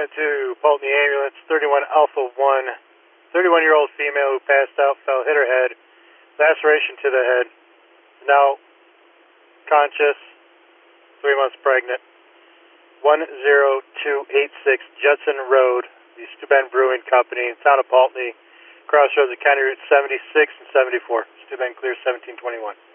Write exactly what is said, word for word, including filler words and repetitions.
ten two, Pulteney Ambulance, thirty-one Alpha one, thirty-one-year-old female who passed out, fell, hit her head, laceration to the head, now conscious, three months pregnant. one zero two eight six Judson Road, the Steuben Brewing Company, in town of Pulteney, crossroads of County Route seventy-six and seventy-four. Steuben clear seventeen twenty-one.